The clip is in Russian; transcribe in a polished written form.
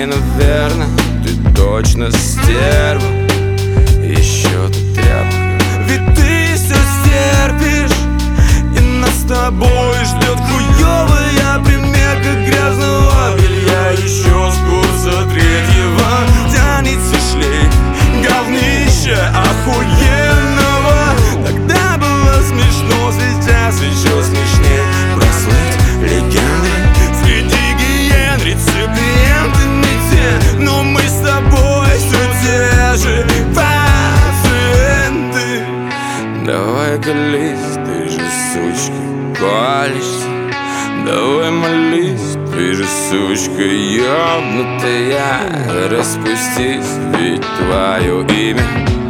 наверное, ты точно стерва. Еще ты тряпка, ведь ты все стерпишь, и нас с тобой ждет хуёвая примерка грязного белья. Еще с курса третьего тянется шлейф говнища охуенного. Тогда было смешно, сейчас еще смешнее прослыть легендой среди гиен, реципиенты не те, но мы с тобой все те же пациенты. Давай колись, ты же сучка, колешься. Давай молись, ты же сучка ёбнутая. Распустись, ведь твое имя